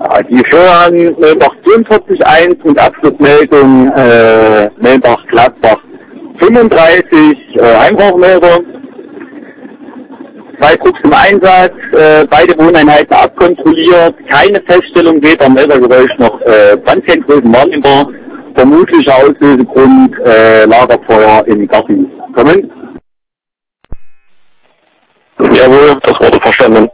Ja, die Vorhang Melbach 42.1 und Abschlussmeldung Melbach-Gladbach 35, Einbruchmelder. 2 Trupps im Einsatz, beide Wohneinheiten abkontrolliert, keine Feststellung weder Meldergeräusch noch Brandkenngrößen wahrnehmbar. Vermutlicher Auslösegrund Lagerfeuer im Garten. Kommen? Jawohl, das wurde verstanden.